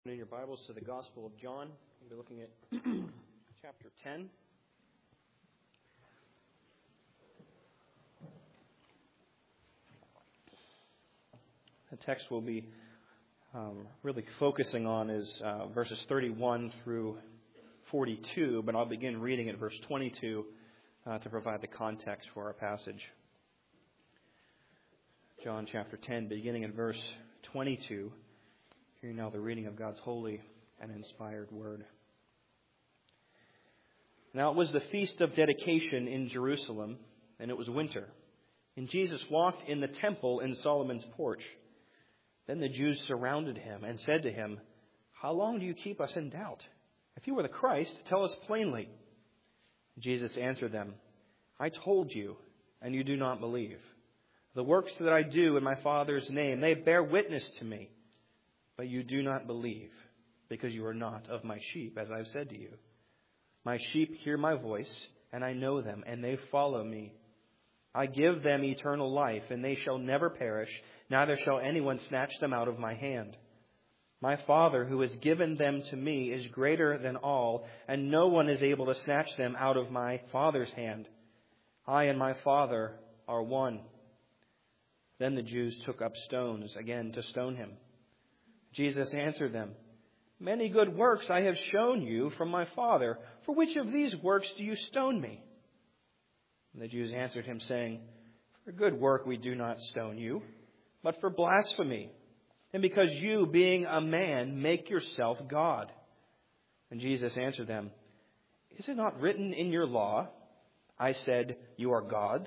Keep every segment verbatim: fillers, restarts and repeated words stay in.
In your Bibles to the Gospel of John, we'll be looking at chapter ten. The text we'll be um, really focusing on is uh, verses thirty-one through forty-two, but I'll begin reading at verse twenty-two uh, to provide the context for our passage. John chapter ten, beginning at verse twenty-two. Hear now the reading of God's holy and inspired word. Now it was the feast of dedication in Jerusalem, and it was winter. And Jesus walked in the temple in Solomon's porch. Then the Jews surrounded him and said to him, "How long do you keep us in doubt? If you are the Christ, tell us plainly." Jesus answered them, "I told you, and you do not believe. The works that I do in my Father's name, they bear witness to me. But you do not believe, because you are not of my sheep, as I've said to you. My sheep hear my voice, and I know them, and they follow me. I give them eternal life, and they shall never perish, neither shall anyone snatch them out of my hand. My Father, who has given them to me, is greater than all, and no one is able to snatch them out of my Father's hand. I and my Father are one." Then the Jews took up stones again to stone him. Jesus answered them, "Many good works I have shown you from my Father. For which of these works do you stone me?" And the Jews answered him, saying, "For good work we do not stone you, but for blasphemy, and because you, being a man, make yourself God." And Jesus answered them, "Is it not written in your law, I said, you are gods?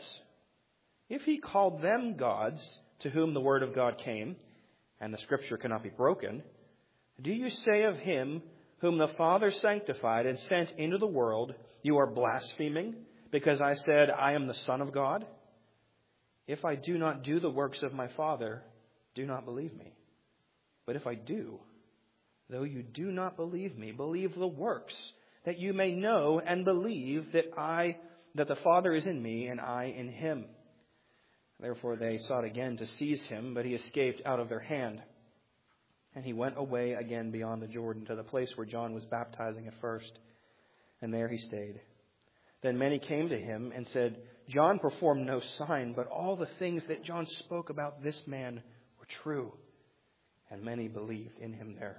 If he called them gods, to whom the word of God came, and the Scripture cannot be broken, do you say of him whom the Father sanctified and sent into the world, you are blaspheming, because I said, I am the Son of God? If I do not do the works of my Father, do not believe me. But if I do, though you do not believe me, believe the works, that you may know and believe that I, that the Father is in me and I in him." Therefore they sought again to seize him, but he escaped out of their hand. And he went away again beyond the Jordan to the place where John was baptizing at first. And there he stayed. Then many came to him and said, "John performed no sign, but all the things that John spoke about this man were true." And many believed in him there.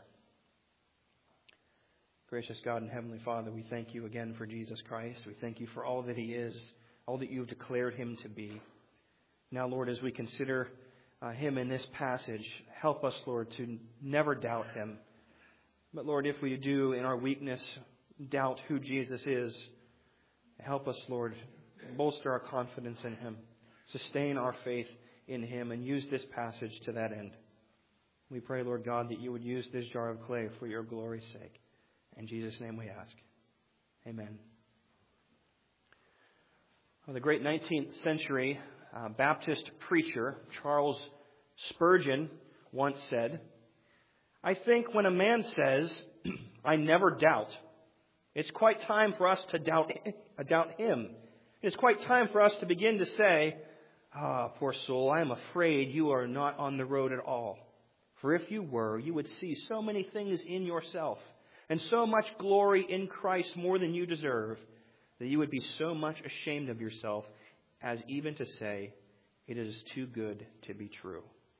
Gracious God and Heavenly Father, we thank you again for Jesus Christ. We thank you for all that he is, all that you've declared him to be. Now, Lord, as we consider uh, him in this passage, help us, Lord, to never doubt him. But, Lord, if we do in our weakness doubt who Jesus is, help us, Lord, bolster our confidence in him, sustain our faith in him, and use this passage to that end. We pray, Lord God, that you would use this jar of clay for your glory's sake. In Jesus' name we ask. Amen. Well, the great nineteenth century Uh, Baptist preacher Charles Spurgeon once said, "I think when a man says, 'I never doubt,' it's quite time for us to doubt, uh, doubt him. It's quite time for us to begin to say, 'Ah, poor soul, I am afraid you are not on the road at all. For if you were, you would see so many things in yourself and so much glory in Christ more than you deserve that you would be so much ashamed of yourself as even to say, it is too good to be true.'"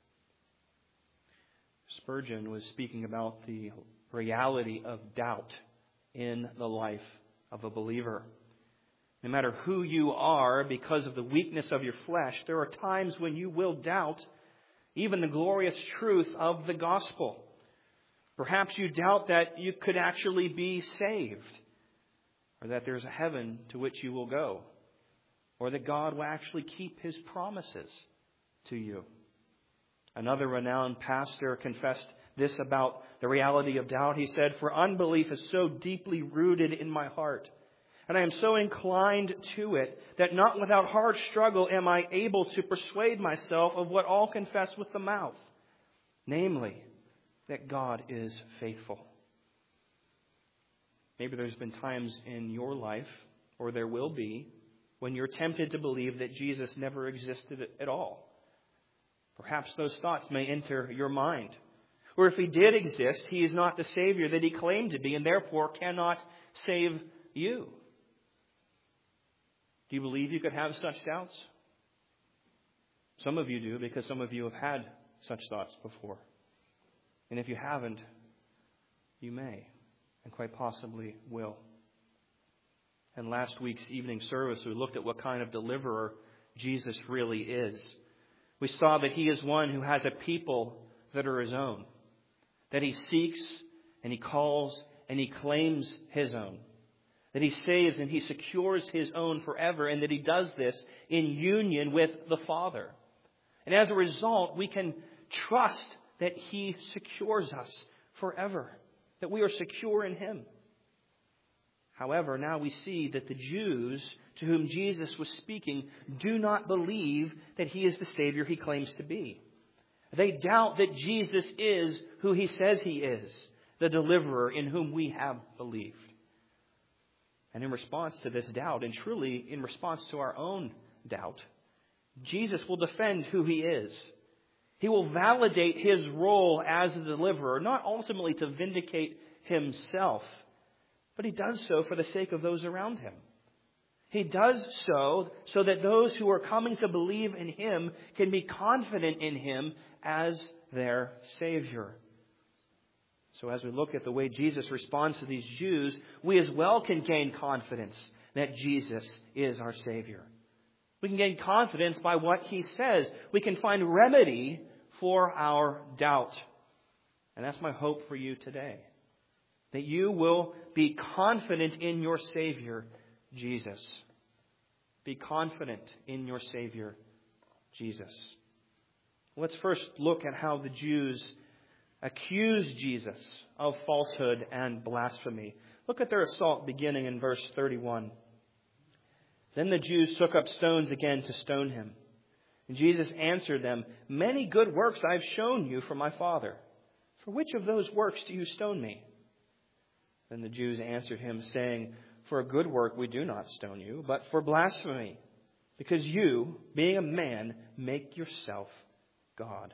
Spurgeon was speaking about the reality of doubt in the life of a believer. No matter who you are, because of the weakness of your flesh, there are times when you will doubt even the glorious truth of the gospel. Perhaps you doubt that you could actually be saved, or that there's a heaven to which you will go, or that God will actually keep his promises to you. Another renowned pastor confessed this about the reality of doubt. He said, "For unbelief is so deeply rooted in my heart, and I am so inclined to it, that not without hard struggle am I able to persuade myself of what all confess with the mouth, namely, that God is faithful." Maybe there's been times in your life, or there will be, when you're tempted to believe that Jesus never existed at all. Perhaps those thoughts may enter your mind. Or if he did exist, he is not the Savior that he claimed to be and therefore cannot save you. Do you believe you could have such doubts? Some of you do, because some of you have had such thoughts before. And if you haven't, you may, and quite possibly will. In last week's evening service, we looked at what kind of deliverer Jesus really is. We saw that he is one who has a people that are his own, that he seeks and he calls and he claims his own, that he saves and he secures his own forever, and that he does this in union with the Father. And as a result, we can trust that he secures us forever, that we are secure in him. However, now we see that the Jews to whom Jesus was speaking do not believe that he is the Savior he claims to be. They doubt that Jesus is who he says he is, the deliverer in whom we have believed. And in response to this doubt, and truly in response to our own doubt, Jesus will defend who he is. He will validate his role as the deliverer, not ultimately to vindicate himself, but he does so for the sake of those around him. He does so so that those who are coming to believe in him can be confident in him as their Savior. So as we look at the way Jesus responds to these Jews, we as well can gain confidence that Jesus is our Savior. We can gain confidence by what he says. We can find remedy for our doubt. And that's my hope for you today. That you will be confident in your Savior, Jesus. Be confident in your Savior, Jesus. Let's first look at how the Jews accused Jesus of falsehood and blasphemy. Look at their assault beginning in verse thirty-one. Then the Jews took up stones again to stone him. And Jesus answered them, "Many good works I have shown you from my Father. For which of those works do you stone me?" Then the Jews answered him, saying, "For a good work we do not stone you, but for blasphemy, because you, being a man, make yourself God."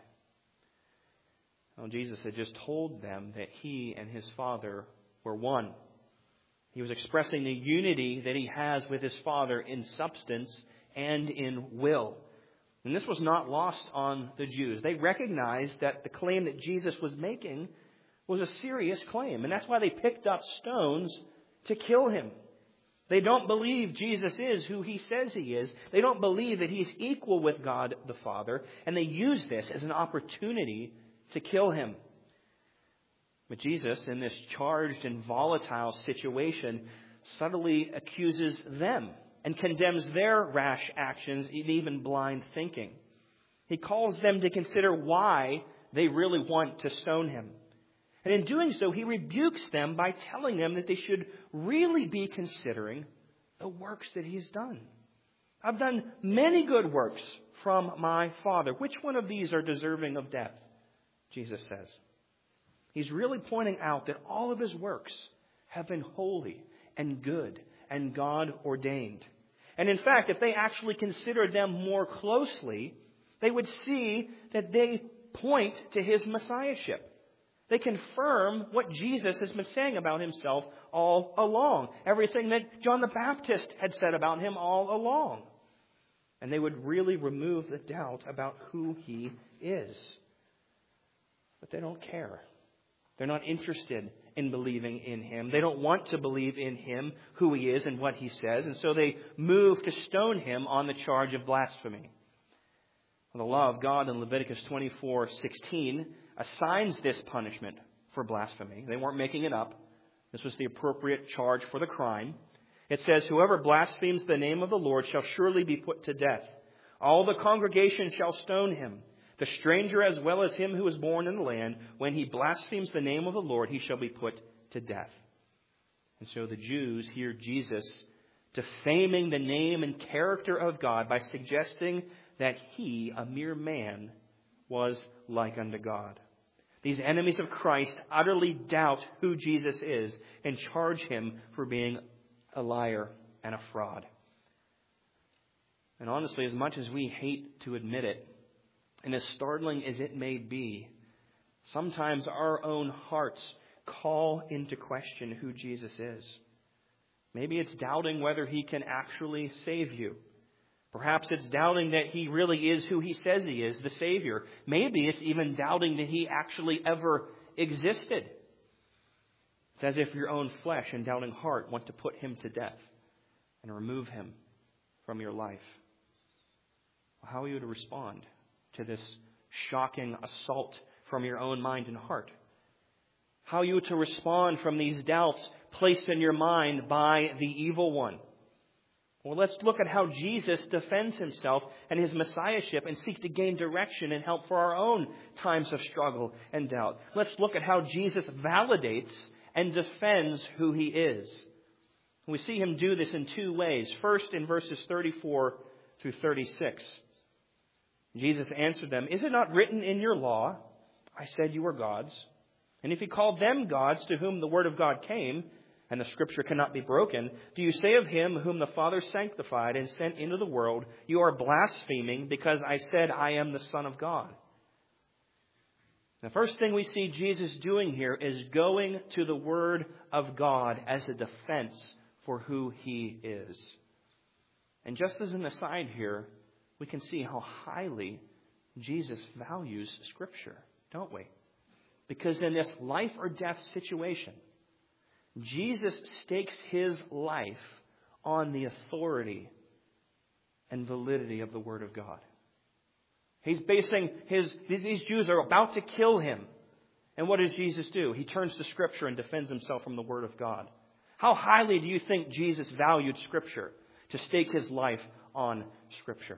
Well, Jesus had just told them that he and his Father were one. He was expressing the unity that he has with his Father in substance and in will. And this was not lost on the Jews. They recognized that the claim that Jesus was making was a serious claim. And that's why they picked up stones to kill him. They don't believe Jesus is who he says he is. They don't believe that he's equal with God the Father. And they use this as an opportunity to kill him. But Jesus, in this charged and volatile situation, subtly accuses them and condemns their rash actions and even blind thinking. He calls them to consider why they really want to stone him. And in doing so, he rebukes them by telling them that they should really be considering the works that he's done. I've done many good works from my Father. Which one of these are deserving of death? Jesus says. He's really pointing out that all of his works have been holy and good and God ordained. And in fact, if they actually considered them more closely, they would see that they point to his messiahship. They confirm what Jesus has been saying about himself all along. Everything that John the Baptist had said about him all along. And they would really remove the doubt about who he is. But they don't care. They're not interested in believing in him. They don't want to believe in him, who he is and what he says. And so they move to stone him on the charge of blasphemy. The law of God in Leviticus twenty-four sixteen assigns this punishment for blasphemy. They weren't making it up. This was the appropriate charge for the crime. It says, "Whoever blasphemes the name of the Lord shall surely be put to death. All the congregation shall stone him. The stranger as well as him who is born in the land, when he blasphemes the name of the Lord, he shall be put to death." And so the Jews hear Jesus defaming the name and character of God by suggesting that he, a mere man, was like unto God. These enemies of Christ utterly doubt who Jesus is and charge him for being a liar and a fraud. And honestly, as much as we hate to admit it, and as startling as it may be, Sometimes our own hearts call into question who Jesus is. Maybe it's doubting whether he can actually save you. Perhaps it's doubting that he really is who he says he is, the Savior. Maybe it's even doubting that he actually ever existed. It's as if your own flesh and doubting heart want to put him to death and remove him from your life. How are you to respond to this shocking assault from your own mind and heart? How are you to respond from these doubts placed in your mind by the evil one? Well, let's look at how Jesus defends himself and his messiahship and seeks to gain direction and help for our own times of struggle and doubt. Let's look at how Jesus validates and defends who he is. We see him do this in two ways. First, in verses thirty-four through thirty-six. Jesus answered them, "Is it not written in your law, I said you are gods? And if he called them gods to whom the word of God came, and the scripture cannot be broken, do you say of him whom the Father sanctified and sent into the world, you are blaspheming because I said I am the Son of God?" The first thing we see Jesus doing here is going to the word of God as a defense for who he is. And just as an aside here, we can see how highly Jesus values Scripture, don't we? Because in this life or death situation, Jesus stakes his life on the authority and validity of the Word of God. He's basing his, these Jews are about to kill him. And what does Jesus do? He turns to Scripture and defends himself from the Word of God. How highly do you think Jesus valued Scripture to stake his life on Scripture?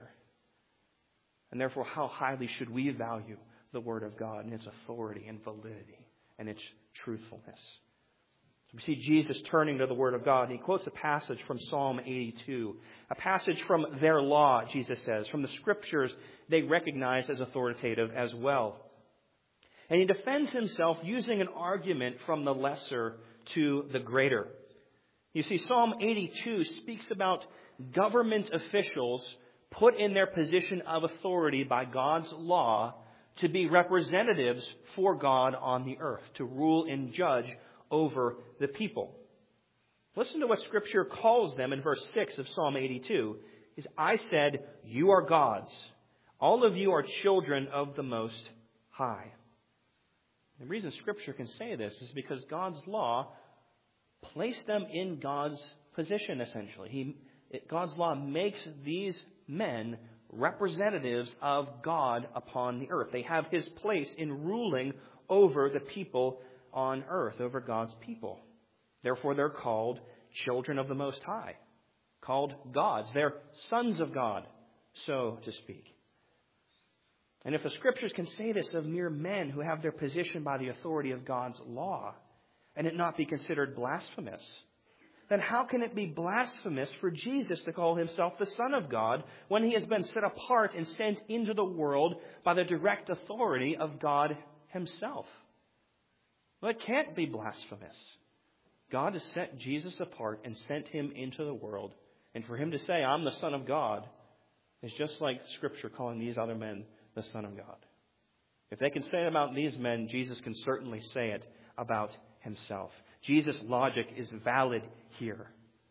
And therefore, how highly should we value the Word of God and its authority and validity and its truthfulness? We see Jesus turning to the Word of God. He quotes a passage from Psalm eighty-two, a passage from their law, Jesus says, from the Scriptures they recognize as authoritative as well. And he defends himself using an argument from the lesser to the greater. You see, Psalm eighty-two speaks about government officials put in their position of authority by God's law to be representatives for God on the earth, to rule and judge over the people. Listen to what Scripture calls them in verse six of Psalm eighty-two. Is I said, you are gods. All of you are children of the Most High. The reason Scripture can say this is because God's law placed them in God's position, essentially. He, it, God's law makes these men representatives of God upon the earth. They have his place in ruling over the people on earth, over God's people. Therefore, they're called children of the Most High, called gods. They're sons of God, so to speak. And if the Scriptures can say this of mere men who have their position by the authority of God's law, and it not be considered blasphemous, then how can it be blasphemous for Jesus to call himself the Son of God when he has been set apart and sent into the world by the direct authority of God himself? Well, it can't be blasphemous. God has set Jesus apart and sent him into the world. And for him to say, I'm the Son of God, is just like Scripture calling these other men the Son of God. If they can say it about these men, Jesus can certainly say it about himself. Jesus' logic is valid here.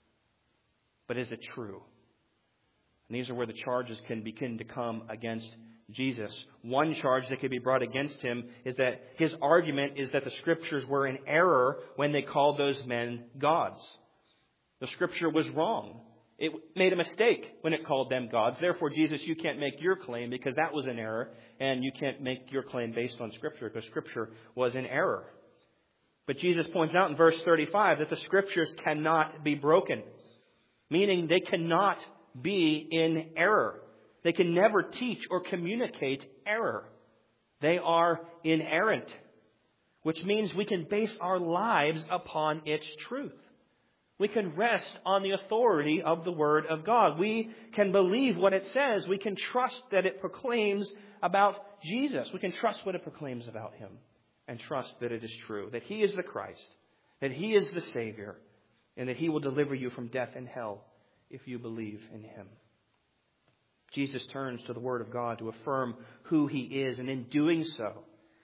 But is it true? And these are where the charges can begin to come against Jesus. One charge that could be brought against him is that his argument is that the Scriptures were in error when they called those men gods. The Scripture was wrong. It made a mistake when it called them gods. Therefore, Jesus, you can't make your claim because that was an error, and you can't make your claim based on Scripture because Scripture was in error. But Jesus points out in verse thirty-five that the Scriptures cannot be broken, meaning they cannot be in error. They can never teach or communicate error. They are inerrant, which means we can base our lives upon its truth. We can rest on the authority of the Word of God. We can believe what it says. We can trust that it proclaims about Jesus. We can trust what it proclaims about him and trust that it is true, that he is the Christ, that he is the Savior, and that he will deliver you from death and hell if you believe in him. Jesus turns to the Word of God to affirm who he is, and in doing so,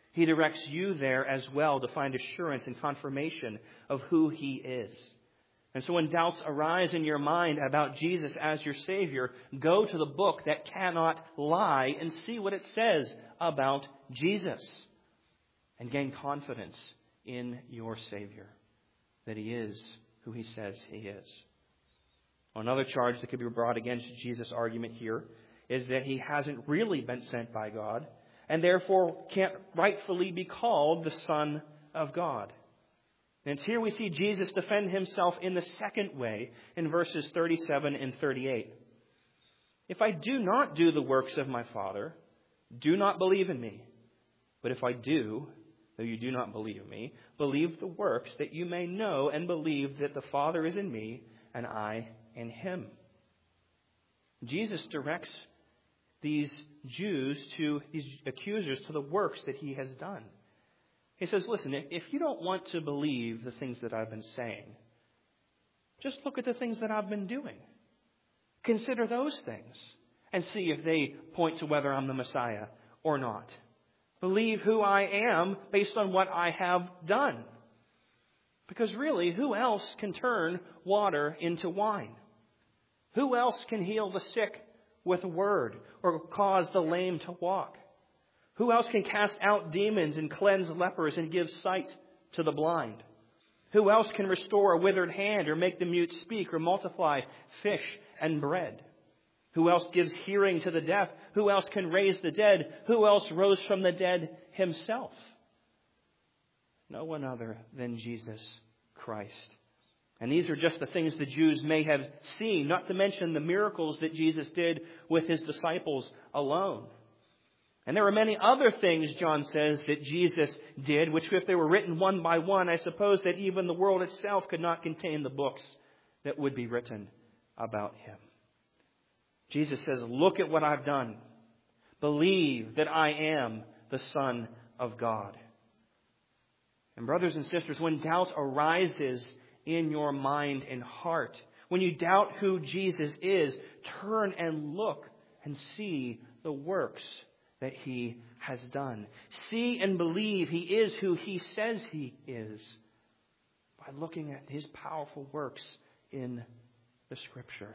He directs you there as well to find assurance and confirmation of who He is. And so when doubts arise in your mind about Jesus as your Savior, go to the book that cannot lie and see what it says about Jesus. And gain confidence in your Savior, that He is who He says He is. Another charge that could be brought against Jesus' argument here is that He hasn't really been sent by God, and therefore can't rightfully be called the Son of God. And here we see Jesus defend Himself in the second way in verses thirty-seven and thirty-eight. If I do not do the works of my Father, do not believe in me. But if I do, though you do not believe me, believe the works, that you may know and believe that the Father is in me and I in Him. Jesus directs these Jews, to these accusers, to the works that He has done. He says, listen, if you don't want to believe the things that I've been saying, just look at the things that I've been doing. Consider those things and see if they point to whether I'm the Messiah or not. Believe who I am based on what I have done. Because really, who else can turn water into wine? Who else can heal the sick with a word or cause the lame to walk? Who else can cast out demons and cleanse lepers and give sight to the blind? Who else can restore a withered hand or make the mute speak or multiply fish and bread? Who else gives hearing to the deaf? Who else can raise the dead? Who else rose from the dead Himself? No one other than Jesus Christ. And these are just the things the Jews may have seen, not to mention the miracles that Jesus did with His disciples alone. And there are many other things, John says, that Jesus did, which if they were written one by one, I suppose that even the world itself could not contain the books that would be written about Him. Jesus says, look at what I've done. Believe that I am the Son of God. And brothers and sisters, when doubt arises in your mind and heart, when you doubt who Jesus is, turn and look and see the works that He has done. See and believe He is who He says He is by looking at His powerful works in the Scripture.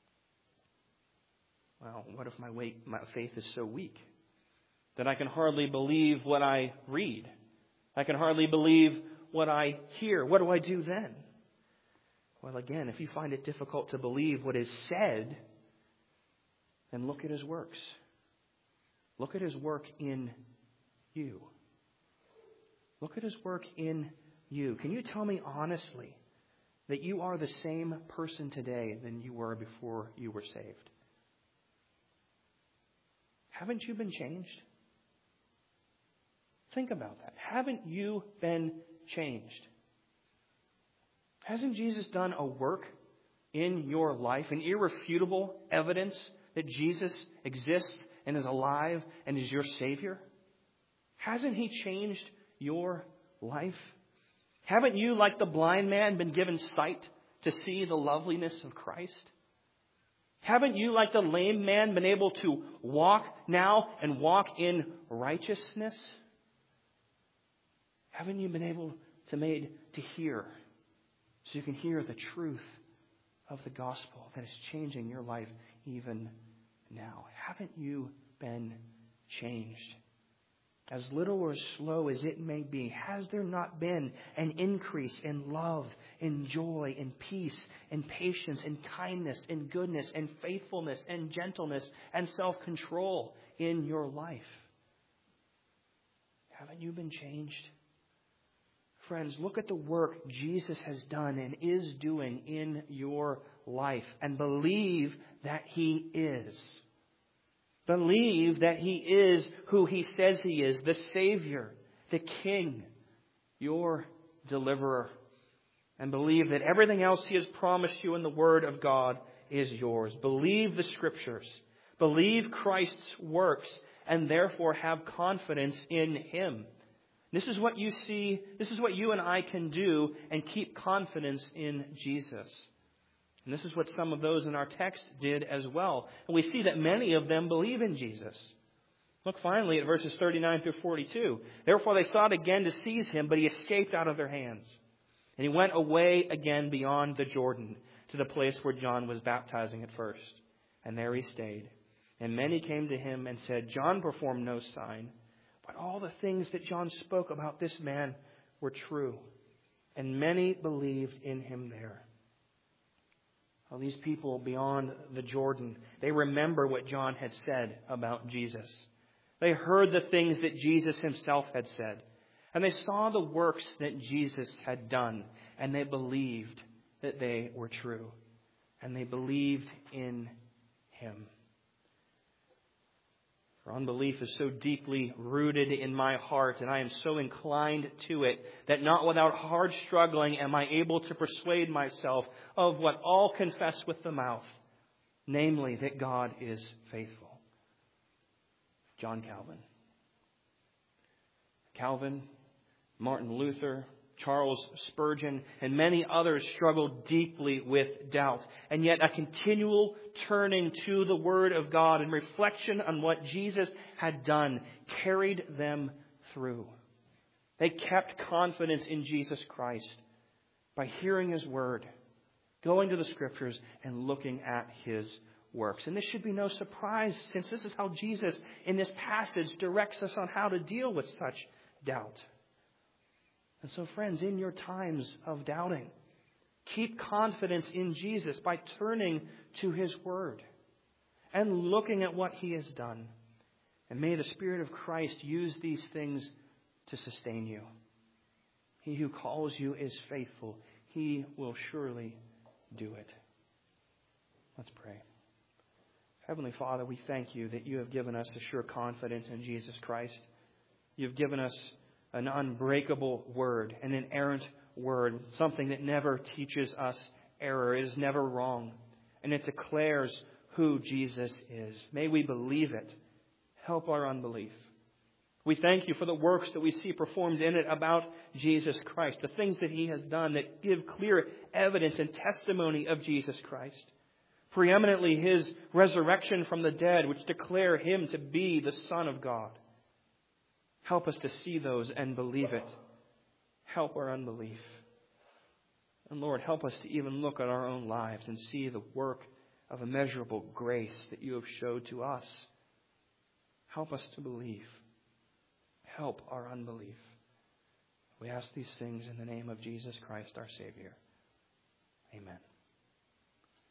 Well, what if my, weight, my faith is so weak that I can hardly believe what I read? I can hardly believe what I hear. What do I do then? Well, again, if you find it difficult to believe what is said, then look at His works. Look at His work in you. Look at His work in you. Can you tell me honestly that you are the same person today than you were before you were saved? Haven't you been changed? Think about that. Haven't you been changed? Hasn't Jesus done a work in your life, an irrefutable evidence that Jesus exists and is alive and is your Savior? Hasn't He changed your life? Haven't you, like the blind man, been given sight to see the loveliness of Christ? Haven't you, like the lame man, been able to walk now and walk in righteousness? Haven't you been able to made to hear so you can hear the truth of the gospel that is changing your life even now? Haven't you been changed? As little or as slow as it may be, has there not been an increase in love, in joy, in peace, in patience, in kindness, in goodness, in faithfulness, and gentleness, and self-control in your life? Haven't you been changed? Friends, look at the work Jesus has done and is doing in your life and believe that He is. Believe that He is who He says He is, the Savior, the King, your deliverer. And believe that everything else He has promised you in the Word of God is yours. Believe the Scriptures. Believe Christ's works and therefore have confidence in Him. This is what you see, this is what you and I can do and keep confidence in Jesus. And this is what some of those in our text did as well. And we see that many of them believe in Jesus. Look finally at verses thirty-nine through forty-two. Therefore they sought again to seize him, but he escaped out of their hands. And he went away again beyond the Jordan to the place where John was baptizing at first. And there he stayed. And many came to him and said, John performed no sign, but all the things that John spoke about this man were true. And many believed in him there. Well, these people beyond the Jordan, they remember what John had said about Jesus. They heard the things that Jesus himself had said. And they saw the works that Jesus had done. And they believed that they were true. And they believed in him. For unbelief is so deeply rooted in my heart, and I am so inclined to it, that not without hard struggling am I able to persuade myself of what all confess with the mouth, namely that God is faithful. John Calvin. Calvin, Martin Luther, Charles Spurgeon, and many others struggled deeply with doubt. And yet a continual turning to the Word of God and reflection on what Jesus had done carried them through. They kept confidence in Jesus Christ by hearing His Word, going to the Scriptures, and looking at His works. And this should be no surprise, since this is how Jesus, in this passage, directs us on how to deal with such doubt. And so, friends, in your times of doubting, keep confidence in Jesus by turning to His Word and looking at what He has done. And may the Spirit of Christ use these things to sustain you. He who calls you is faithful. He will surely do it. Let's pray. Heavenly Father, we thank you that you have given us a sure confidence in Jesus Christ. You've given us an unbreakable word, an inerrant word, something that never teaches us error. It is never wrong. And it declares who Jesus is. May we believe it. Help our unbelief. We thank you for the works that we see performed in it about Jesus Christ, the things that He has done that give clear evidence and testimony of Jesus Christ. Preeminently His resurrection from the dead, which declare Him to be the Son of God. Help us to see those and believe it. Help our unbelief. And Lord, help us to even look at our own lives and see the work of immeasurable grace that you have showed to us. Help us to believe. Help our unbelief. We ask these things in the name of Jesus Christ, our Savior. Amen.